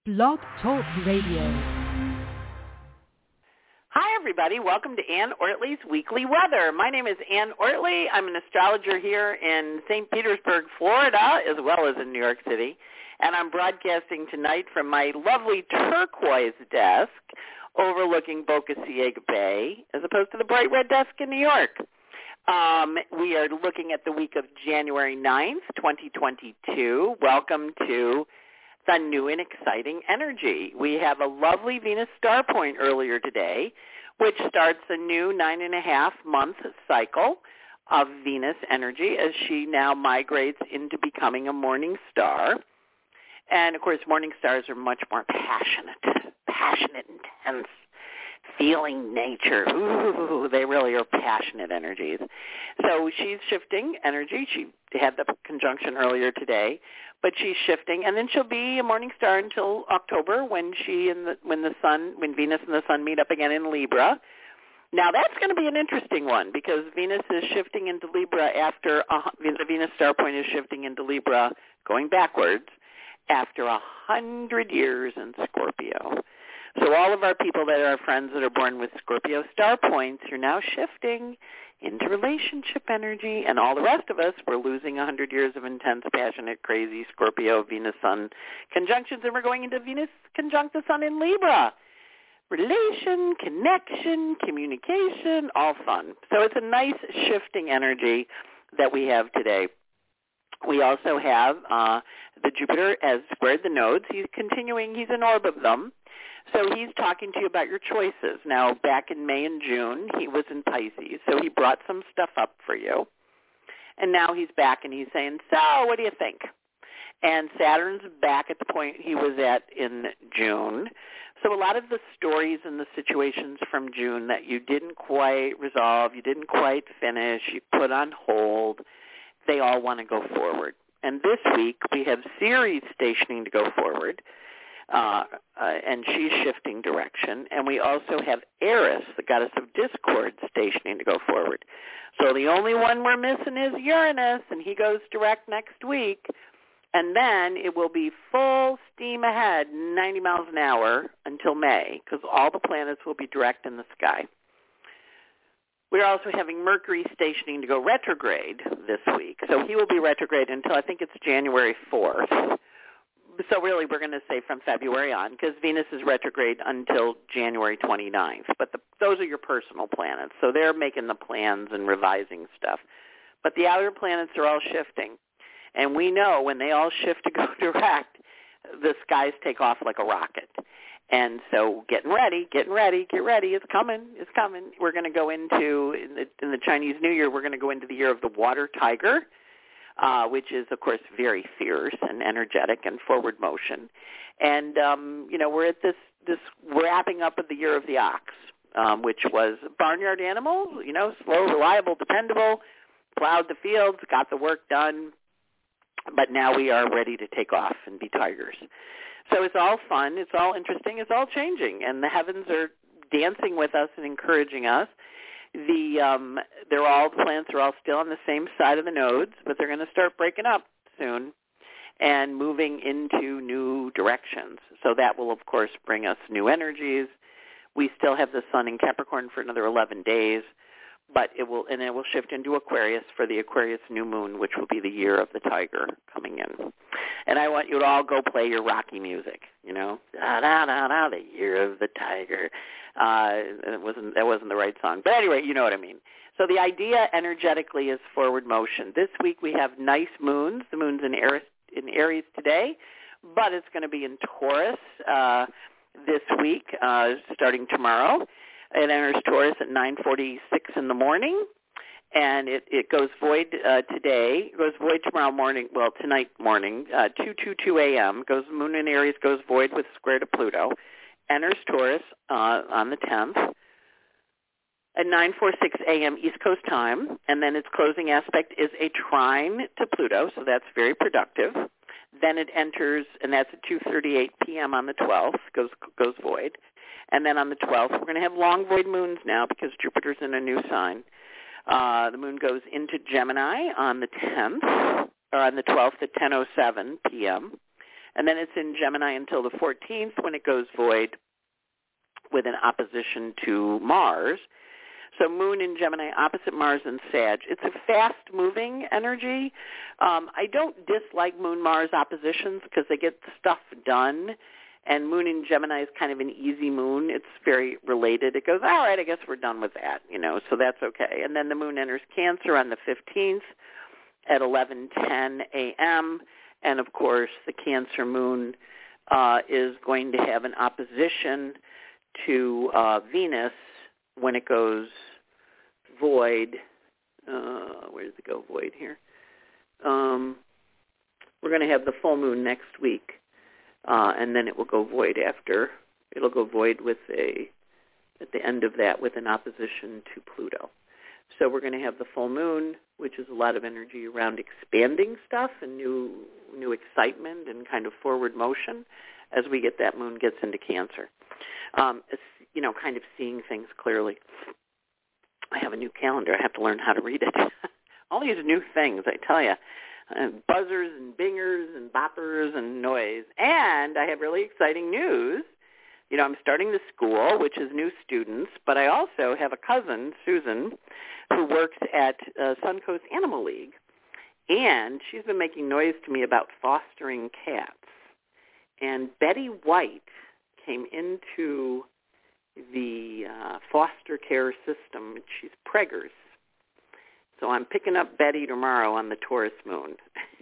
Blog Talk Radio. Hi, everybody. Welcome to Ann Ortley's Weekly Weather. My name is Ann Ortley. I'm an astrologer here in St. Petersburg, Florida, as well as in New York City. And I'm broadcasting tonight from my lovely turquoise desk overlooking Boca Ciega Bay, as opposed to the bright red desk in New York. We are looking at the week of January 9th, 2022. Welcome to the new and exciting energy. We have a lovely Venus star point earlier today, which starts a new 9.5-month cycle of Venus energy as she now migrates into becoming a morning star. And, of course, morning stars are much more passionate, intense, feeling nature. Ooh, they really are passionate energies. So she's shifting energy. She had the conjunction earlier today, but she's shifting, and then she'll be a morning star until October when when Venus and the Sun meet up again in Libra. Now that's going to be an interesting one because Venus is shifting into Libra after the Venus star point is shifting into Libra, going backwards after 100 years in Scorpio. So all of our people that are our friends that are born with Scorpio star points, you're now shifting into relationship energy, and all the rest of us, we're losing 100 years of intense, passionate, crazy Scorpio, Venus, Sun conjunctions, and we're going into Venus conjunct the Sun in Libra. Relation, connection, communication, all fun. So it's a nice shifting energy that we have today. We also have the Jupiter has squared the nodes. He's in orb of them. So he's talking to you about your choices. Now, back in May and June, he was in Pisces, so he brought some stuff up for you. And now he's back and he's saying, so what do you think? And Saturn's back at the point he was at in June. So a lot of the stories and the situations from June that you didn't quite resolve, you didn't quite finish, you put on hold, they all want to go forward. And this week we have Ceres stationing to go forward. And she's shifting direction. And we also have Eris, the goddess of discord, stationing to go forward. So the only one we're missing is Uranus, and he goes direct next week. And then it will be full steam ahead, 90 miles an hour until May, because all the planets will be direct in the sky. We're also having Mercury stationing to go retrograde this week. So he will be retrograde until I think it's January 4th. So really we're going to say from February on because Venus is retrograde until January 29th. But those are your personal planets. So they're making the plans and revising stuff. But the outer planets are all shifting. And we know when they all shift to go direct, the skies take off like a rocket. And so get ready, it's coming. We're going to go into, in the Chinese New Year, we're going to go into the year of the water tiger, which is, of course, very fierce and energetic and forward motion. And, we're at this wrapping up of the year of the ox, which was barnyard animal, slow, reliable, dependable, plowed the fields, got the work done. But now we are ready to take off and be tigers. So it's all fun. It's all interesting. It's all changing. And the heavens are dancing with us and encouraging us. The planets are all still on the same side of the nodes, but they're going to start breaking up soon and moving into new directions. So that will, of course, bring us new energies. We still have the Sun in Capricorn for another 11 days, but it will shift into Aquarius for the Aquarius new moon, which will be the year of the tiger coming in. And I want you to all go play your Rocky music, da-da-da-da, the year of the tiger. That wasn't the right song. But anyway, you know what I mean. So the idea energetically is forward motion. This week we have nice moons. The moon's in Aries today, but it's going to be in Taurus this week, starting tomorrow. It enters Taurus at 9:46 in the morning, and it goes void today. It goes void tomorrow morning, tonight morning, 2:22 a.m. Moon in Aries goes void with square to Pluto. Enters Taurus on the 10th at 9:46 a.m. East Coast time, and then its closing aspect is a trine to Pluto, so that's very productive. Then it enters, and that's at 2:38 p.m. on the 12th, goes void. And then on the 12th, we're going to have long void moons now because Jupiter's in a new sign. The moon goes into Gemini on the 10th, or on the 12th at 10:07 p.m. And then it's in Gemini until the 14th when it goes void with an opposition to Mars. So Moon in Gemini opposite Mars and Sag. It's a fast-moving energy. I don't dislike Moon-Mars oppositions because they get stuff done. And Moon in Gemini is kind of an easy moon. It's very related. It goes, all right, I guess we're done with that, so that's okay. And then the moon enters Cancer on the 15th at 11:10 a.m. And, of course, the Cancer moon is going to have an opposition to Venus when it goes void. Where does it go void here? We're going to have the full moon next week. And then it will go void after. It'll go void at the end of that with an opposition to Pluto. So we're going to have the full moon, which is a lot of energy around expanding stuff and new excitement and kind of forward motion as we get that moon gets into Cancer. It's, kind of seeing things clearly. I have a new calendar. I have to learn how to read it. All these new things, I tell you. Buzzers and bingers and boppers and noise. And I have really exciting news. I'm starting the school, which is new students, but I also have a cousin, Susan, who works at Suncoast Animal League, and she's been making noise to me about fostering cats. And Betty White came into the foster care system. She's preggers. So I'm picking up Betty tomorrow on the Taurus moon.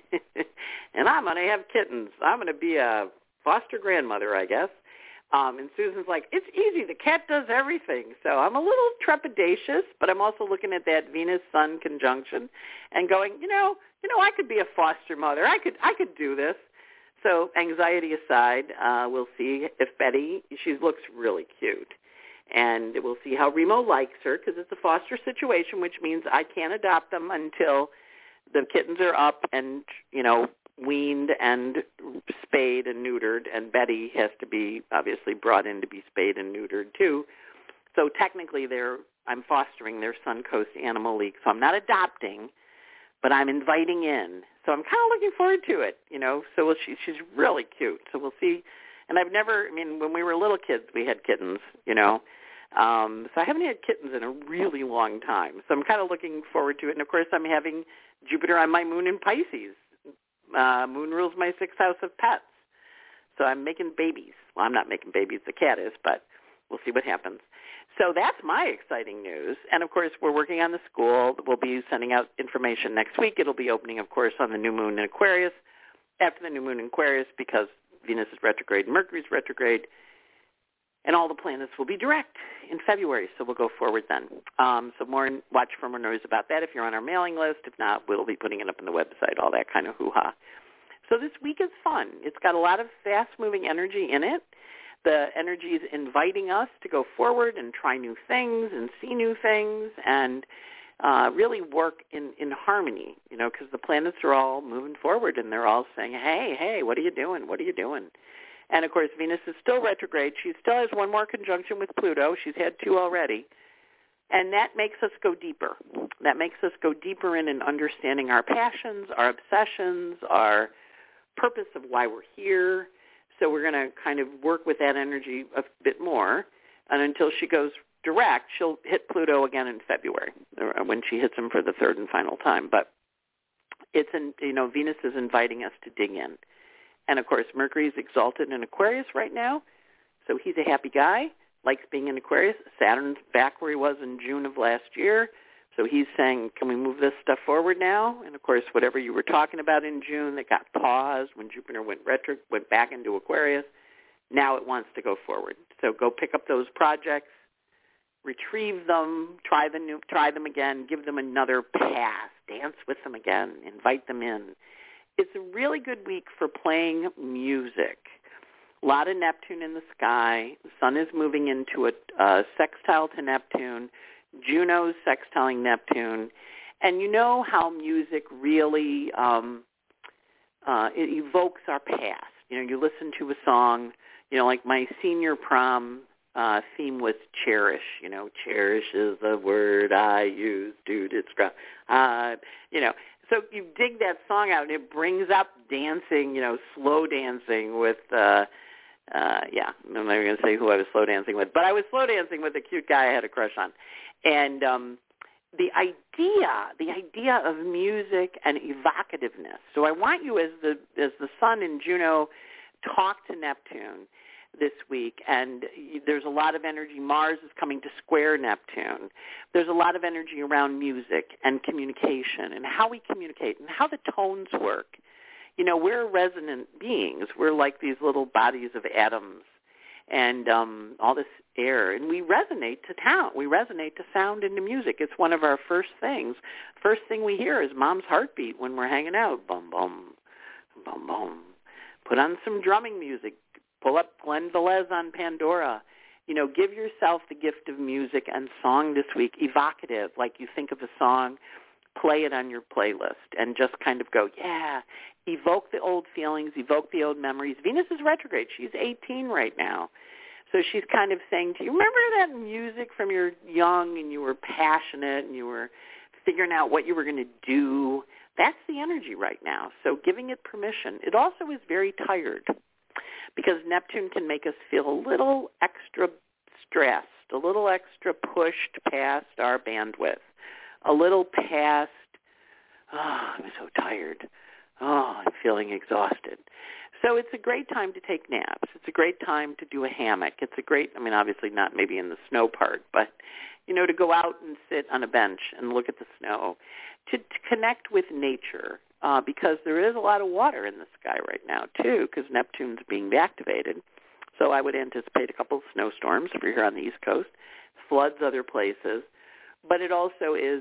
And I'm going to have kittens. I'm going to be a foster grandmother, I guess. And Susan's like, it's easy. The cat does everything. So I'm a little trepidatious, but I'm also looking at that Venus-Sun conjunction and going, I could be a foster mother. I could do this. So anxiety aside, we'll see if Betty, she looks really cute. And we'll see how Remo likes her because it's a foster situation, which means I can't adopt them until the kittens are up and, weaned and spayed and neutered. And Betty has to be obviously brought in to be spayed and neutered too. So technically I'm fostering their Suncoast Animal League. So I'm not adopting, but I'm inviting in. So I'm kind of looking forward to it, So she's really cute. So we'll see. And when we were little kids, we had kittens, So I haven't had kittens in a really long time. So I'm kind of looking forward to it. And, of course, I'm having Jupiter on my moon in Pisces. Moon rules my sixth house of pets. So I'm making babies. Well, I'm not making babies. The cat is, but we'll see what happens. So that's my exciting news. And, of course, we're working on the school. We'll be sending out information next week. It'll be opening, of course, on the new moon in Aquarius, after the new moon in Aquarius because Venus is retrograde and Mercury is retrograde. And all the planets will be direct in February, so we'll go forward then. So watch for more news about that if you're on our mailing list. If not, we'll be putting it up on the website, all that kind of hoo-ha. So this week is fun. It's got a lot of fast-moving energy in it. The energy is inviting us to go forward and try new things and see new things and really work in harmony, because the planets are all moving forward and they're all saying, hey, what are you doing? What are you doing? And, of course, Venus is still retrograde. She still has one more conjunction with Pluto. She's had two already. And that makes us go deeper. That makes us go deeper in understanding our passions, our obsessions, our purpose of why we're here. So we're going to kind of work with that energy a bit more. And until she goes direct, she'll hit Pluto again in February when she hits him for the third and final time. But Venus is inviting us to dig in. And, of course, Mercury's exalted in Aquarius right now, so he's a happy guy, likes being in Aquarius. Saturn's back where he was in June of last year, so he's saying, can we move this stuff forward now? And, of course, whatever you were talking about in June that got paused when Jupiter went back into Aquarius, now it wants to go forward. So go pick up those projects, retrieve them, try them again, give them another pass, dance with them again, invite them in. It's a really good week for playing music. A lot of Neptune in the sky. The sun is moving into a sextile to Neptune. Juno's sextiling Neptune. And you know how music really it evokes our past. You listen to a song, like my senior prom theme was cherish. Cherish is the word I use to describe. So you dig that song out, and it brings up dancing, slow dancing with, I'm not even going to say who I was slow dancing with, but I was slow dancing with a cute guy I had a crush on. And the idea of music and evocativeness. So I want you, as the Sun and Juno talk to Neptune this week, and there's a lot of energy. Mars is coming to square Neptune. There's a lot of energy around music and communication and how we communicate and how the tones work. We're resonant beings. We're like these little bodies of atoms and all this air, and we resonate to sound. We resonate to sound and to music. It's one of our first things. First thing we hear is Mom's heartbeat when we're hanging out. Bum, bum, bum, bum. Put on some drumming music. Pull up Glenn Velez on Pandora. Give yourself the gift of music and song this week, evocative, like you think of a song, play it on your playlist and just kind of go, yeah, evoke the old feelings, evoke the old memories. Venus is retrograde. She's 18 right now. So she's kind of saying to you, remember that music from your young and you were passionate and you were figuring out what you were going to do? That's the energy right now. So giving it permission. It also is very tired, because Neptune can make us feel a little extra stressed, a little extra pushed past our bandwidth, a little past, I'm so tired. I'm feeling exhausted. So it's a great time to take naps. It's a great time to do a hammock. It's a great, obviously not maybe in the snow part, but, to go out and sit on a bench and look at the snow, to connect with nature. Because there is a lot of water in the sky right now, too, because Neptune's being activated. So I would anticipate a couple of snowstorms if you're here on the East Coast, floods other places. But it also is,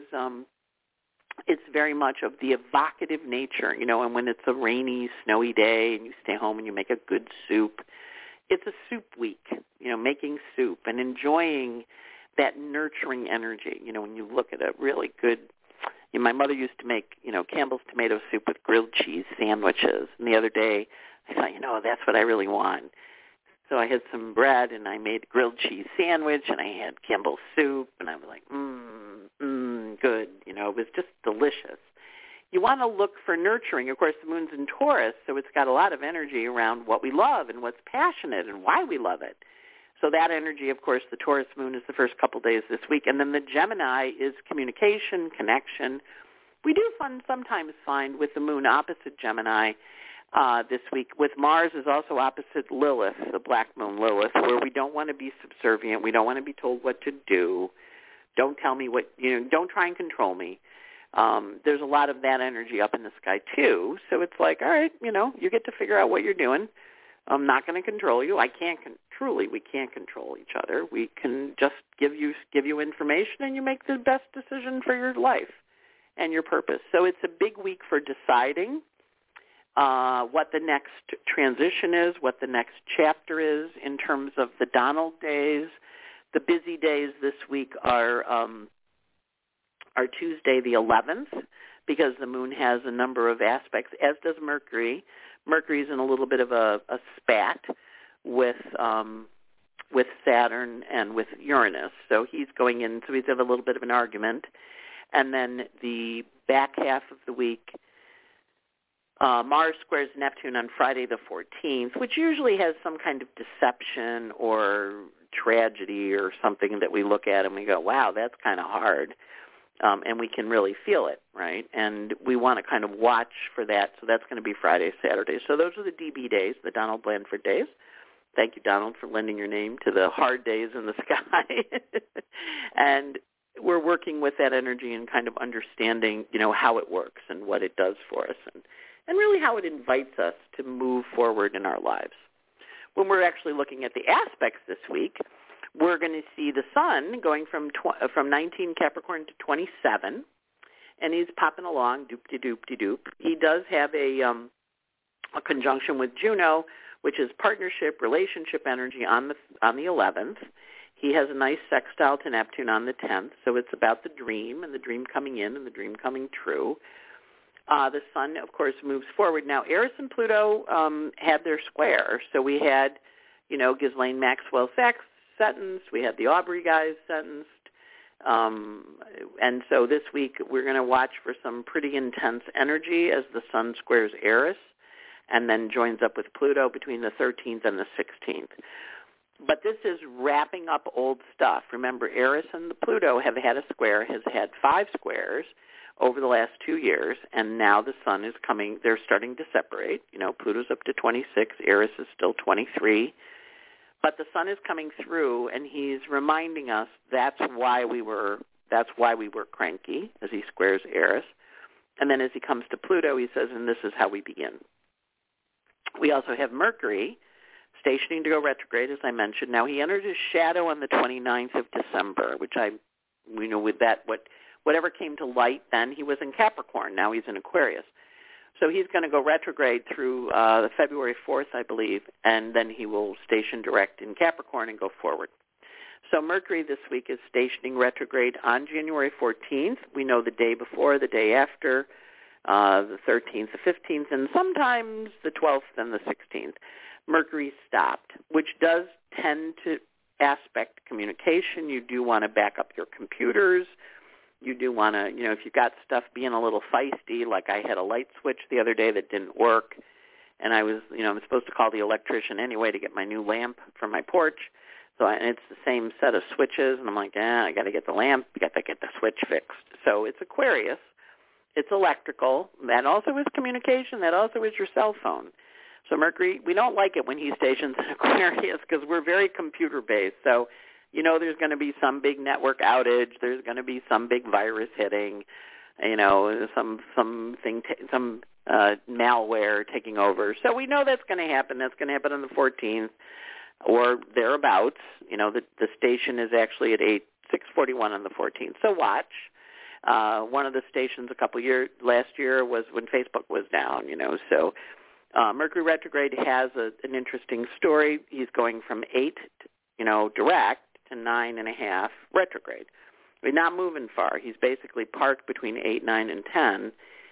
it's very much of the evocative nature, and when it's a rainy, snowy day and you stay home and you make a good soup, it's a soup week, making soup and enjoying that nurturing energy, when you look at a really good. My mother used to make, Campbell's tomato soup with grilled cheese sandwiches. And the other day, I thought, that's what I really want. So I had some bread, and I made a grilled cheese sandwich, and I had Campbell's soup, and I was like, good. It was just delicious. You want to look for nurturing. Of course, the moon's in Taurus, so it's got a lot of energy around what we love and what's passionate and why we love it. So that energy, of course, the Taurus moon is the first couple days this week. And then the Gemini is communication, connection. We do sometimes find with the moon opposite Gemini this week. With Mars is also opposite Lilith, the black moon Lilith, where we don't want to be subservient. We don't want to be told what to do. Don't tell me what, don't try and control me. There's a lot of that energy up in the sky, too. So it's like, all right, you get to figure out what you're doing. I'm not going to control you. We can't control each other. We can just give you information, and you make the best decision for your life and your purpose. So it's a big week for deciding what the next transition is, what the next chapter is in terms of the Donald days. The busy days this week are Tuesday the 11th, because the moon has a number of aspects, as does Mercury. Mercury's in a little bit of a spat with Saturn and with Uranus. So he's going in, so he's have a little bit of an argument. And then the back half of the week, Mars squares Neptune on Friday the 14th, which usually has some kind of deception or tragedy or something that we look at and we go, wow, that's kind of hard. And we can really feel it, right? And we want to kind of watch for that. So that's going to be Friday, Saturday. So those are the DB days, the Donald Blandford days. Thank you, Donald, for lending your name to the hard days in the sky. And we're working with that energy and kind of understanding, how it works and what it does for us and really how it invites us to move forward in our lives. When we're actually looking at the aspects this week, we're going to see the Sun going from 19 Capricorn to 27, and he's popping along, doop-de-doop-de-doop. He does have a conjunction with Juno, which is partnership, relationship energy on the 11th. He has a nice sextile to Neptune on the 10th, so it's about the dream and the dream coming in and the dream coming true. The Sun, of course, moves forward. Now, Eris and Pluto had their square, so we had, Ghislaine Maxwell sentenced. We had the Aubrey guys sentenced. And so this week we're going to watch for some pretty intense energy as the sun squares Eris and then joins up with Pluto between the 13th and the 16th. But this is wrapping up old stuff. Remember, Eris and the Pluto has had 5 squares over the last 2 years, and now the sun is coming. They're starting to separate. Pluto's up to 26. Eris is still 23. But the sun is coming through, and he's reminding us that's why we were cranky as he squares Eris. And then as he comes to Pluto, he says, and this is how we begin. We also have Mercury stationing to go retrograde, as I mentioned. Now, he entered his shadow on the 29th of December, which with that, whatever came to light then, he was in Capricorn. Now he's in Aquarius. So he's going to go retrograde through February 4th, I believe, and then he will station direct in Capricorn and go forward. So Mercury this week is stationing retrograde on January 14th. We know the day before, the day after, the 13th, the 15th, and sometimes the 12th and the 16th. Mercury stopped, which does tend to aspect communication. You do want to back up your computers. You do want to, if you've got stuff being a little feisty, like I had a light switch the other day that didn't work, and I was, I'm supposed to call the electrician anyway to get my new lamp from my porch. And it's the same set of switches, and I'm like, I got to get the lamp, got to get the switch fixed. So it's Aquarius. It's electrical. That also is communication. That also is your cell phone. So Mercury, we don't like it when he stations in Aquarius because we're very computer-based. So, there's going to be some big network outage. There's going to be some big virus hitting, some malware taking over. So we know that's going to happen. That's going to happen on the 14th or thereabouts. The station is actually at 6:41 on the 14th. So watch. One of the stations last year was when Facebook was down, so Mercury retrograde has an interesting story. He's going from 8, direct to 9.5 retrograde. He's not moving far. He's basically parked between 8, 9, and 10.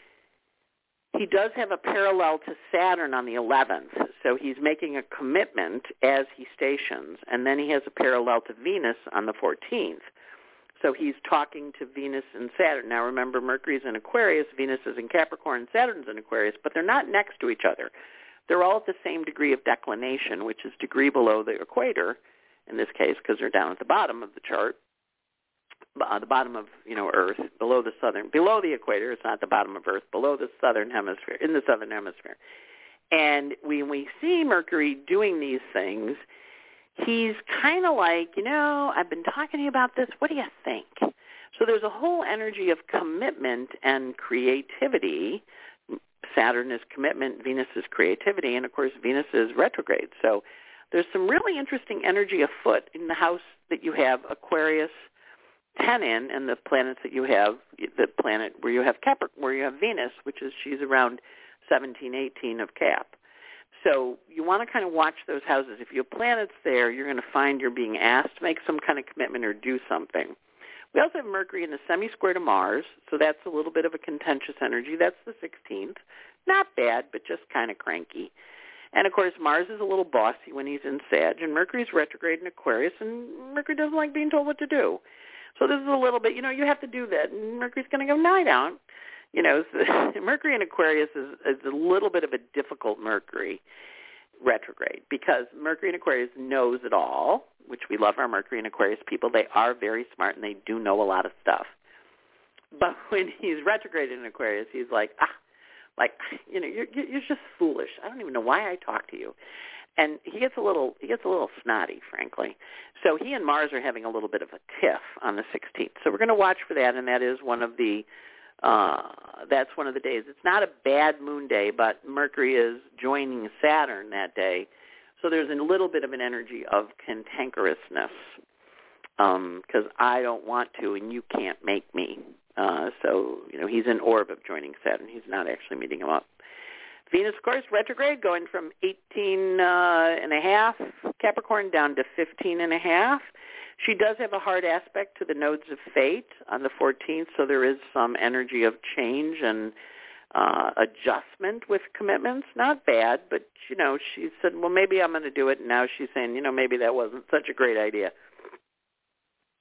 He does have a parallel to Saturn on the 11th, so he's making a commitment as he stations, and then he has a parallel to Venus on the 14th. So he's talking to Venus and Saturn. Now remember, Mercury's in Aquarius, Venus is in Capricorn, Saturn's in Aquarius, but they're not next to each other. They're all at the same degree of declination, which is degree below the equator, in this case, because they're down at the bottom of the chart, the bottom of, Earth, below the equator. It's not the bottom of Earth, below the southern hemisphere, in the southern hemisphere. And when we see Mercury doing these things, he's kind of like, I've been talking to you about this. What do you think? So there's a whole energy of commitment and creativity. Saturn is commitment, Venus is creativity, and, of course, Venus is retrograde. So there's some really interesting energy afoot in the house that you have Aquarius 10 in, and the planets that you have, the planet where you have where you have Venus, she's around 17, 18 of Cap. So you want to kind of watch those houses. If you have planets there, you're going to find you're being asked to make some kind of commitment or do something. We also have Mercury in the semi-square to Mars, so that's a little bit of a contentious energy. That's the 16th. Not bad, but just kind of cranky. And, of course, Mars is a little bossy when he's in Sag, and Mercury's retrograde in Aquarius, and Mercury doesn't like being told what to do. So this is a little bit, you have to do that, and Mercury's going to go, no, I don't. So Mercury in Aquarius is a little bit of a difficult Mercury retrograde because Mercury in Aquarius knows it all, which we love our Mercury in Aquarius people. They are very smart, and they do know a lot of stuff. But when he's retrograded in Aquarius, he's like, you're just foolish. I don't even know why I talk to you. And he gets a little snotty, frankly. So he and Mars are having a little bit of a tiff on the 16th. So we're going to watch for that, and that is one of the days. It's not a bad moon day, but Mercury is joining Saturn that day. So there's a little bit of an energy of cantankerousness because I don't want to, and you can't make me. So he's in orb of joining Saturn. He's not actually meeting him up. Venus, of course, retrograde, going from 18.5 Capricorn down to 15.5. She does have a hard aspect to the nodes of fate on the 14th, so there is some energy of change and adjustment with commitments. Not bad, but, she said, well, maybe I'm going to do it, and now she's saying, maybe that wasn't such a great idea.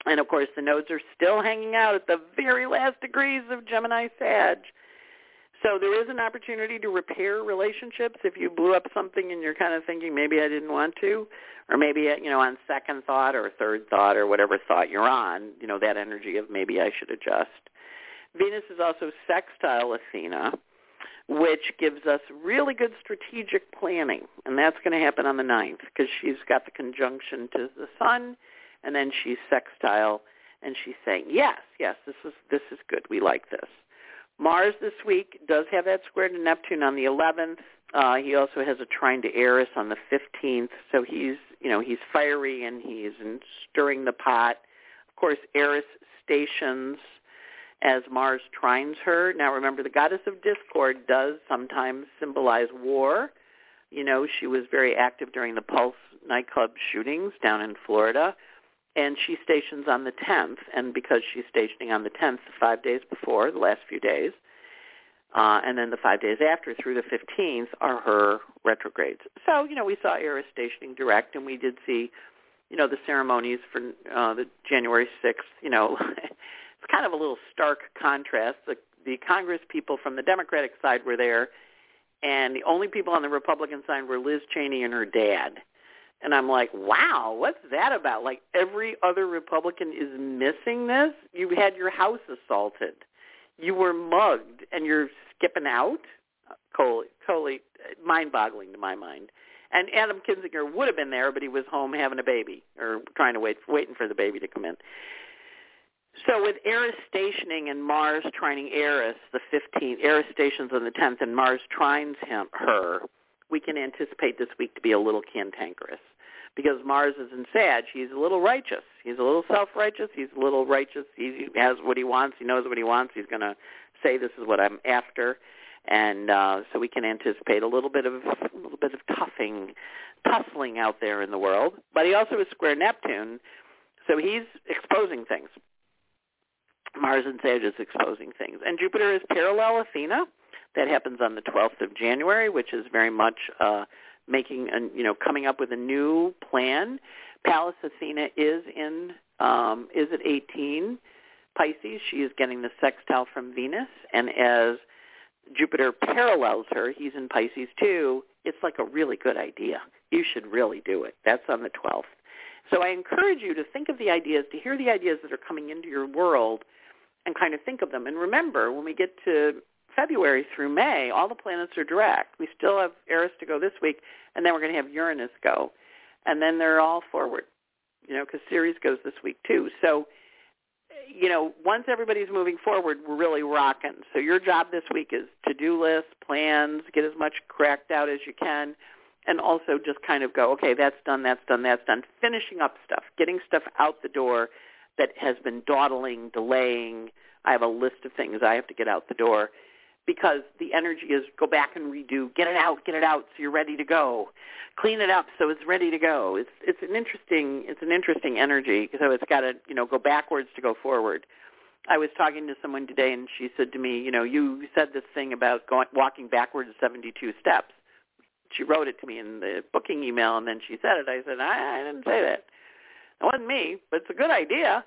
And, of course, the nodes are still hanging out at the very last degrees of Gemini Sag. So there is an opportunity to repair relationships if you blew up something and you're kind of thinking maybe I didn't want to, or maybe, on second thought or third thought or whatever thought you're on, that energy of maybe I should adjust. Venus is also sextile Athena, which gives us really good strategic planning, and that's going to happen on the 9th because she's got the conjunction to the sun, and then she's sextile, and she's saying, yes, this is good. We like this. Mars this week does have that square to Neptune on the 11th. He also has a trine to Eris on the 15th, so he's fiery and he's stirring the pot. Of course, Eris stations as Mars trines her. Now, remember, the goddess of discord does sometimes symbolize war. She was very active during the Pulse nightclub shootings down in Florida. And she stations on the 10th, and because she's stationing on the 10th, 5 days before, the last few days, and then the 5 days after through the 15th are her retrogrades. So, we saw Eris stationing direct, and we did see, the ceremonies for the January 6th, it's kind of a little stark contrast. The Congress people from the Democratic side were there, and the only people on the Republican side were Liz Cheney and her dad. And I'm like, wow, what's that about? Like every other Republican is missing this? You had your house assaulted. You were mugged, and you're skipping out? Totally mind-boggling to my mind. And Adam Kinzinger would have been there, but he was home having a baby or waiting for the baby to come in. So with Eris stationing and Mars trining Eris, the 15th, Eris stations on the 10th, and Mars trines her, we can anticipate this week to be a little cantankerous. Because Mars is in Sag, he's a little righteous. He's a little self-righteous. He's a little righteous. He has what he wants. He knows what he wants. He's going to say, this is what I'm after. And so we can anticipate a little bit of tussling out there in the world. But he also is square Neptune, so he's exposing things. Mars in Sag is exposing things. And Jupiter is parallel Athena. That happens on the 12th of January, which is very much coming up with a new plan. Pallas Athena is at 18 Pisces. She is getting the sextile from Venus, and as Jupiter parallels her, he's in Pisces too. It's like a really good idea. You should really do it. That's on the 12th. So I encourage you to think of the ideas, to hear the ideas that are coming into your world, and kind of think of them. And remember, when we get to February through May, all the planets are direct. We still have Eris to go this week, and then we're going to have Uranus go. And then they're all forward, because Ceres goes this week too. So, once everybody's moving forward, we're really rocking. So your job this week is to-do lists, plans, get as much cracked out as you can, and also just kind of go, okay, that's done, finishing up stuff, getting stuff out the door that has been dawdling, delaying. I have a list of things I have to get out the door, because the energy is go back and redo, get it out so you're ready to go. Clean it up so it's ready to go. It's an interesting energy, so it's got to, go backwards to go forward. I was talking to someone today, and she said to me, you said this thing about walking backwards 72 steps. She wrote it to me in the booking email, and then she said it. I said, I didn't say that. It wasn't me, but it's a good idea.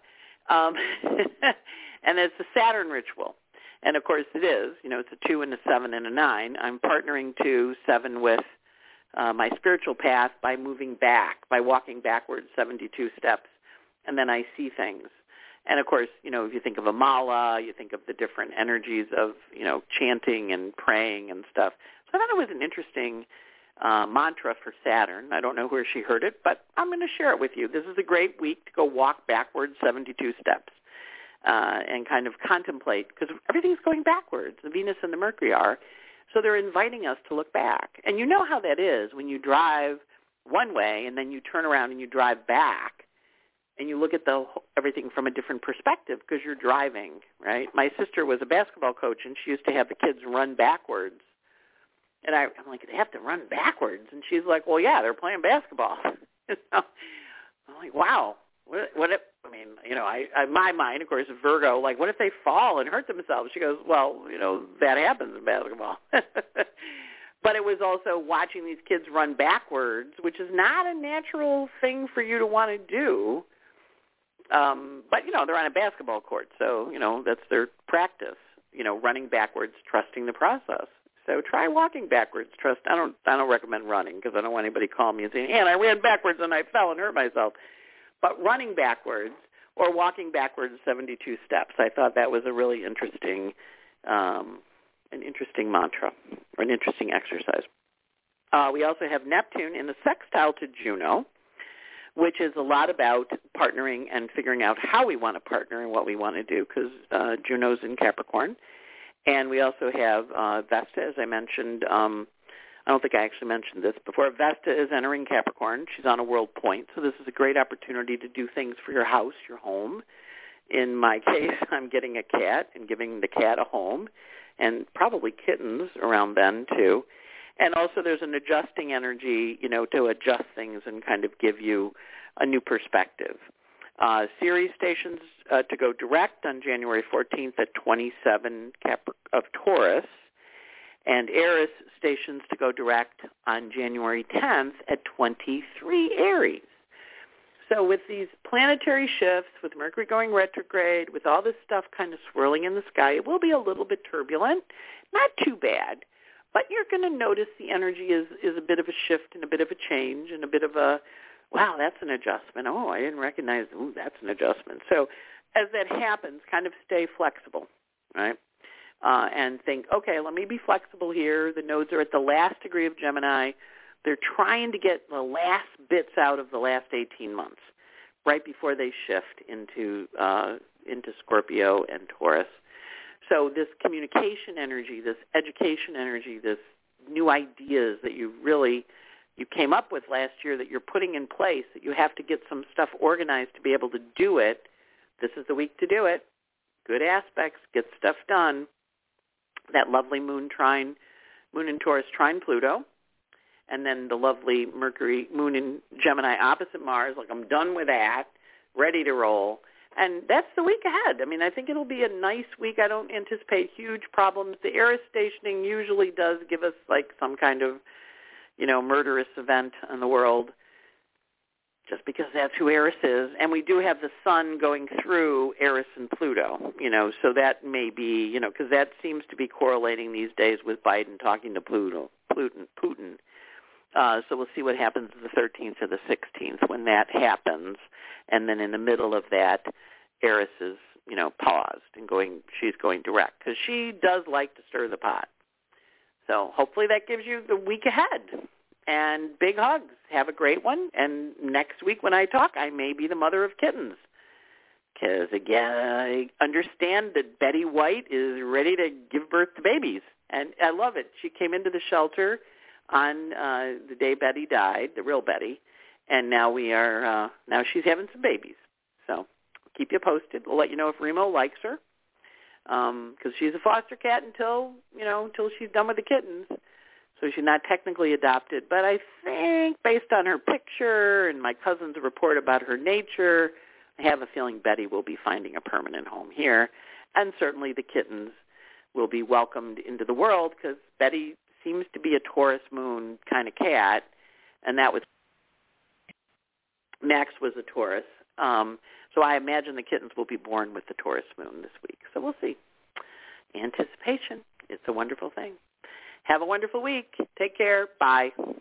And it's a Saturn ritual. And, of course, it is. It's a 2 and a 7 and a 9. I'm partnering 7 with my spiritual path by moving back, by walking backwards 72 steps, and then I see things. And, of course, if you think of a mala, you think of the different energies of, chanting and praying and stuff. So I thought it was an interesting mantra for Saturn. I don't know where she heard it, but I'm going to share it with you. This is a great week to go walk backwards 72 steps. And kind of contemplate, because everything's going backwards. The Venus and the Mercury are. So they're inviting us to look back. And you know how that is when you drive one way and then you turn around and you drive back and you look at everything from a different perspective because you're driving, right? My sister was a basketball coach, and she used to have the kids run backwards. And I'm like, they have to run backwards? And she's like, well, yeah, they're playing basketball. I'm like, wow. What if, in my mind, of course, Virgo, like, what if they fall and hurt themselves? She goes, well, that happens in basketball. But it was also watching these kids run backwards, which is not a natural thing for you to want to do. But, they're on a basketball court, so, that's their practice, running backwards, trusting the process. So try walking backwards. I don't recommend running because I don't want anybody calling me and saying, Ann, I ran backwards and I fell and hurt myself. But running backwards or walking backwards 72 steps, I thought that was a really interesting mantra or an interesting exercise. We also have Neptune in the sextile to Juno, which is a lot about partnering and figuring out how we want to partner and what we want to do because Juno's in Capricorn. And we also have Vesta, as I mentioned. I don't think I actually mentioned this before. Vesta is entering Capricorn. She's on a world point, so this is a great opportunity to do things for your house, your home. In my case, I'm getting a cat and giving the cat a home, and probably kittens around then too. And also there's an adjusting energy, to adjust things and kind of give you a new perspective. Ceres stations to go direct on January 14th at 27 of Taurus, and Eris stations to go direct on January 10th at 23 Aries. So with these planetary shifts, with Mercury going retrograde, with all this stuff kind of swirling in the sky, it will be a little bit turbulent, not too bad, but you're going to notice the energy is a bit of a shift and a bit of a change and a bit of a, wow, that's an adjustment. Oh, I didn't recognize, ooh, that's an adjustment. So as that happens, kind of stay flexible, right? And think, okay, let me be flexible here. The nodes are at the last degree of Gemini. They're trying to get the last bits out of the last 18 months, right before they shift into Scorpio and Taurus. So this communication energy, this education energy, this new ideas that you came up with last year that you're putting in place, that you have to get some stuff organized to be able to do it, this is the week to do it. Good aspects, get stuff done. That lovely moon in Taurus trine Pluto, and then the lovely Mercury, moon in Gemini opposite Mars, like I'm done with that, ready to roll. And that's the week ahead. I mean, I think it'll be a nice week. I don't anticipate huge problems. The Eris stationing usually does give us like some kind of, murderous event in the world, just because that's who Eris is. And we do have the sun going through Eris and Pluto, so that may be, because that seems to be correlating these days with Biden talking to Putin. So we'll see what happens the 13th or the 16th when that happens. And then in the middle of that, Eris is, paused and she's going direct because she does like to stir the pot. So hopefully that gives you the week ahead. And big hugs. Have a great one. And next week when I talk, I may be the mother of kittens. Because, again, I understand that Betty White is ready to give birth to babies. And I love it. She came into the shelter on the day Betty died, the real Betty. And now now she's having some babies. So I'll keep you posted. We'll let you know if Remo likes her. Because she's a foster cat until she's done with the kittens. So she's not technically adopted. But I think based on her picture and my cousin's report about her nature, I have a feeling Betty will be finding a permanent home here. And certainly the kittens will be welcomed into the world because Betty seems to be a Taurus moon kind of cat. And Max was a Taurus. So I imagine the kittens will be born with the Taurus moon this week. So we'll see. Anticipation. It's a wonderful thing. Have a wonderful week. Take care. Bye.